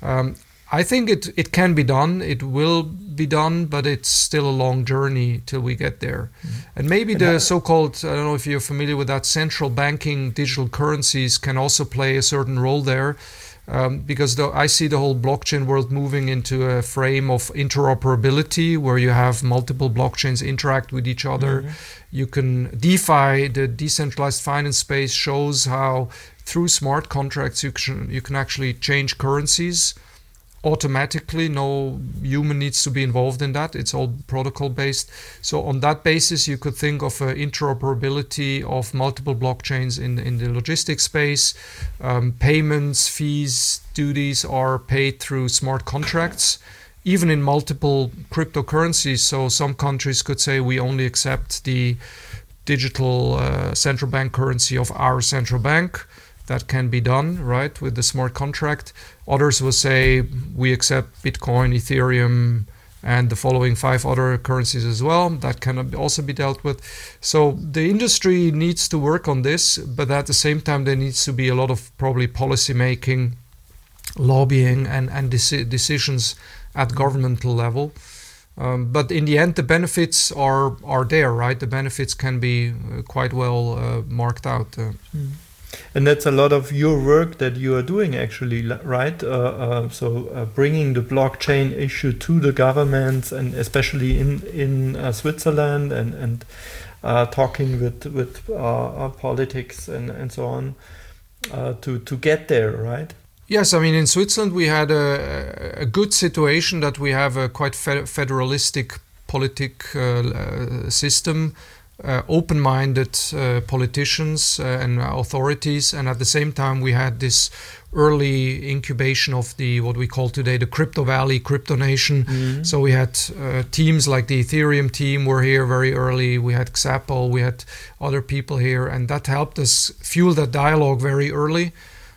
I think it can be done, it will be done, but it's still a long journey till we get there. And maybe the so-called, I don't know if you're familiar with that, central banking digital currencies can also play a certain role there. Because I see the whole blockchain world moving into a frame of interoperability, where you have multiple blockchains interact with each other. You can DeFi, the decentralized finance space, shows how through smart contracts you can actually change currencies automatically. No human needs to be involved in that. It's all protocol based. So on that basis, you could think of interoperability of multiple blockchains in the logistics space. Payments, fees, duties are paid through smart contracts, even in multiple cryptocurrencies. So some countries could say, we only accept the digital central bank currency of our central bank. That can be done, right, with the smart contract. Others will say, we accept Bitcoin, Ethereum, and the following 5 other currencies as well. That can also be dealt with. So the industry needs to work on this, but at the same time, there needs to be a lot of probably policy making, lobbying, and decisions at governmental level. But in the end, the benefits are there, right? The benefits can be quite well marked out. And that's a lot of your work that you are doing, actually, right? So bringing the blockchain issue to the governments, and especially in Switzerland, and talking with politics and so on to get there, right? Yes, in Switzerland we had a good situation that we have a quite federalistic politic system. Open-minded politicians and authorities, and at the same time we had this early incubation of what we call today the Crypto Valley, Crypto Nation. So we had teams like the Ethereum team were here very early. We had Xapel, we had other people here, and that helped us fuel that dialogue very early.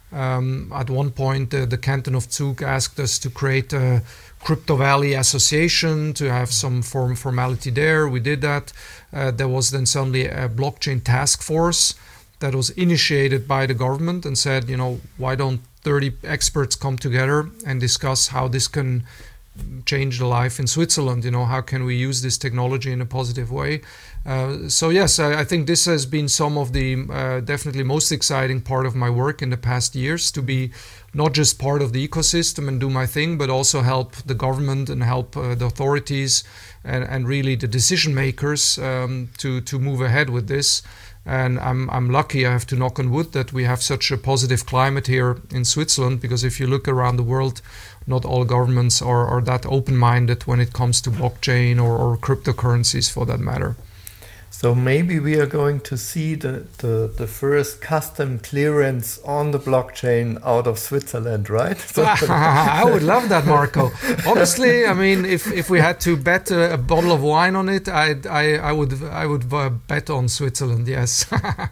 At one point, the Canton of Zug asked us to create a Crypto Valley Association, to have some formality there. We did that. There was then suddenly a blockchain task force that was initiated by the government and said, why don't 30 experts come together and discuss how this can change the life in Switzerland? How can we use this technology in a positive way? So yes, I think this has been some of the definitely most exciting part of my work in the past years, to be not just part of the ecosystem and do my thing, but also help the government and help the authorities and really the decision makers to move ahead with this. And I'm lucky, I have to knock on wood, that we have such a positive climate here in Switzerland, because if you look around the world, not all governments are that open-minded when it comes to blockchain or cryptocurrencies for that matter. So maybe we are going to see the first custom clearance on the blockchain out of Switzerland, right? I would love that, Marco. Honestly, I mean, if we had to bet a bottle of wine on it, I would bet on Switzerland. Yes.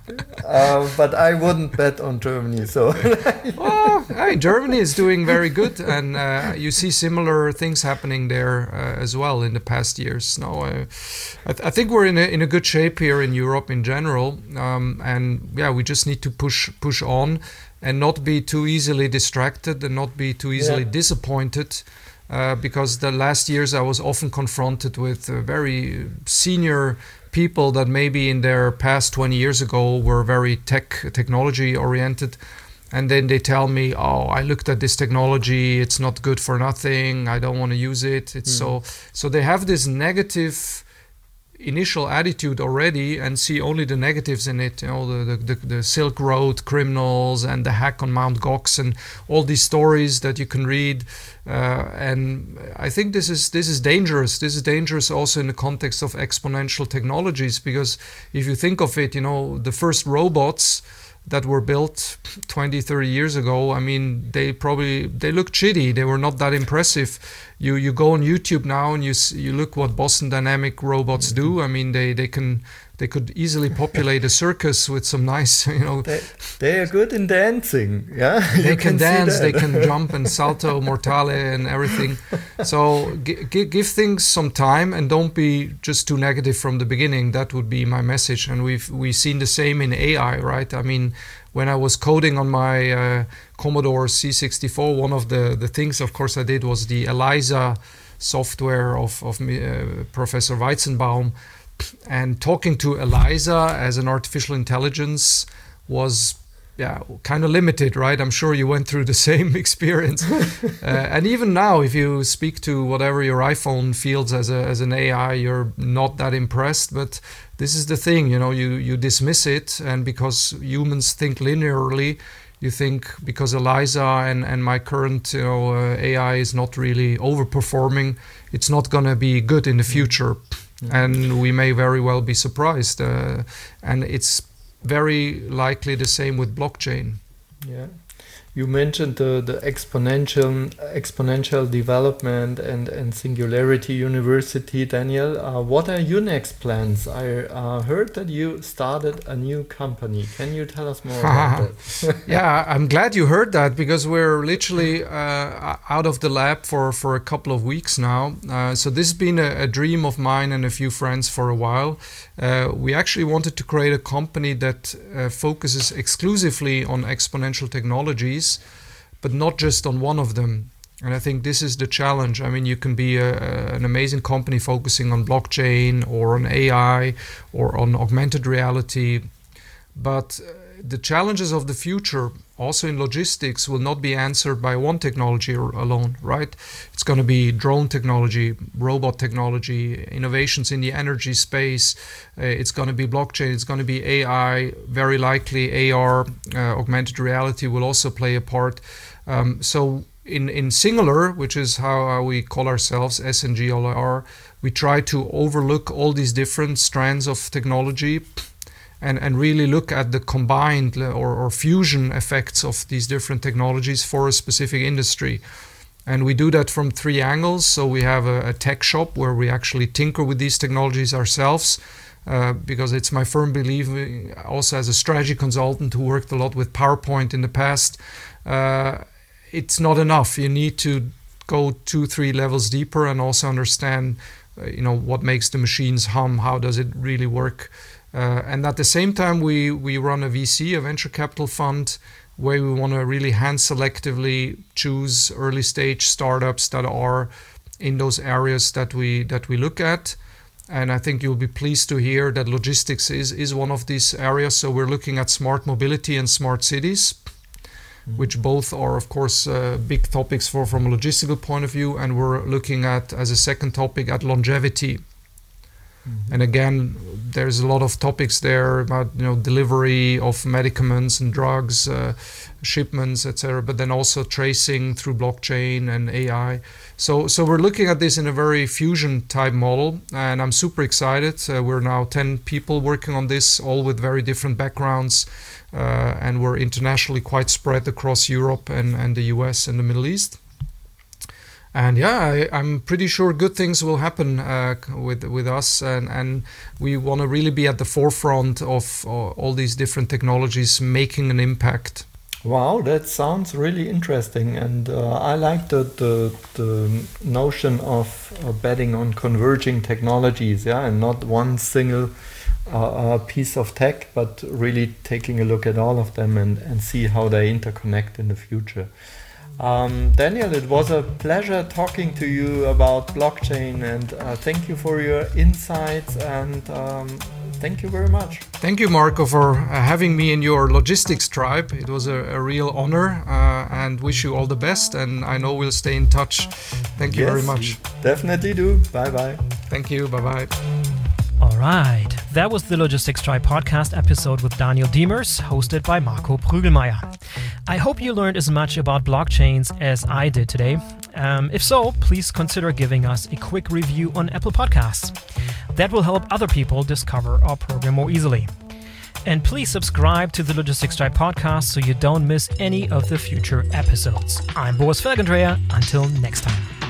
But I wouldn't bet on Germany. So. Well, Germany is doing very good, and you see similar things happening there as well in the past years. No, I think we're in a good shape here in Europe in general, and yeah, we just need to push on and not be too easily distracted and not be too easily disappointed, because the last years I was often confronted with very senior people that maybe in their past 20 years ago were very technology oriented, and then they tell me, oh, I looked at this technology, it's not good for nothing, I don't want to use it. It's so they have this negative initial attitude already and see only the negatives in it, the Silk Road criminals and the hack on Mount Gox and all these stories that you can read, and I think this is dangerous. This is dangerous also in the context of exponential technologies, because if you think of it, the first robots that were built 20, 30 years ago, I mean, they looked shitty. They were not that impressive. You go on YouTube now and you look what Boston Dynamic robots do. I mean, they could easily populate a circus with some nice, They are good in dancing, yeah. They can dance, they can jump and salto mortale and everything. So give things some time and don't be just too negative from the beginning. That would be my message. And we've seen the same in AI, right? I mean, when I was coding on my Commodore C64, one of the things, of course, I did was the ELIZA software of Professor Weizenbaum. And talking to ELIZA as an artificial intelligence was kind of limited, right? I'm sure you went through the same experience. And even now, if you speak to whatever your iPhone feels as an AI, you're not that impressed. But this is the thing, you dismiss it, and because humans think linearly, you think because ELIZA and my current AI is not really overperforming, it's not going to be good in the future. And we may very well be surprised. And it's very likely the same with blockchain. Yeah. You mentioned the exponential development and Singularity University, Daniel. What are your next plans? I heard that you started a new company. Can you tell us more about that? Yeah, I'm glad you heard that, because we're literally out of the lab for a couple of weeks now. So this has been a dream of mine and a few friends for a while. We actually wanted to create a company that focuses exclusively on exponential technologies, but not just on one of them. And I think this is the challenge. I mean, you can be an amazing company focusing on blockchain or on AI or on augmented reality, but the challenges of the future, also in logistics, will not be answered by one technology alone, right? It's going to be drone technology, robot technology, innovations in the energy space. It's going to be blockchain. It's going to be AI. Very likely AR, augmented reality, will also play a part. So in Singular, which is how we call ourselves, SNGLR, we try to overlook all these different strands of technology and really look at the combined or fusion effects of these different technologies for a specific industry. And we do that from three angles. So we have a tech shop where we actually tinker with these technologies ourselves, because it's my firm belief, also as a strategy consultant who worked a lot with PowerPoint in the past, it's not enough. You need to go 2-3 levels deeper and also understand what makes the machines hum, how does it really work. And at the same time, we run a VC, a venture capital fund, where we want to really hand selectively choose early stage startups that are in those areas that we look at. And I think you'll be pleased to hear that logistics is one of these areas. So we're looking at smart mobility and smart cities, which both are, of course, big topics from a logistical point of view. And we're looking at, as a second topic, at longevity. And again, there's a lot of topics there about delivery of medicaments and drugs, shipments, etc. But then also tracing through blockchain and AI. So we're looking at this in a very fusion type model, and I'm super excited. We're now 10 people working on this, all with very different backgrounds, and we're internationally quite spread across Europe and the US and the Middle East. And yeah, I'm pretty sure good things will happen with us, and we want to really be at the forefront of all these different technologies making an impact. Wow, that sounds really interesting, and I like the notion of betting on converging technologies, and not one single piece of tech, but really taking a look at all of them and see how they interconnect in the future. Daniel, it was a pleasure talking to you about blockchain, and thank you for your insights, and thank you very much. Thank you, Marco, for having me in your logistics tribe. It was a real honor, and wish you all the best, and I know we'll stay in touch. Thank you very much. Definitely do. Bye-bye. Thank you. Bye-bye. All right, that was the Logistics Tribe podcast episode with Daniel Diemers, hosted by Marco Prügelmeier. I hope you learned as much about blockchains as I did today. If so, please consider giving us a quick review on Apple Podcasts. That will help other people discover our program more easily. And please subscribe to the Logistics Tribe podcast so you don't miss any of the future episodes. I'm Boris Felgendreher. Until next time.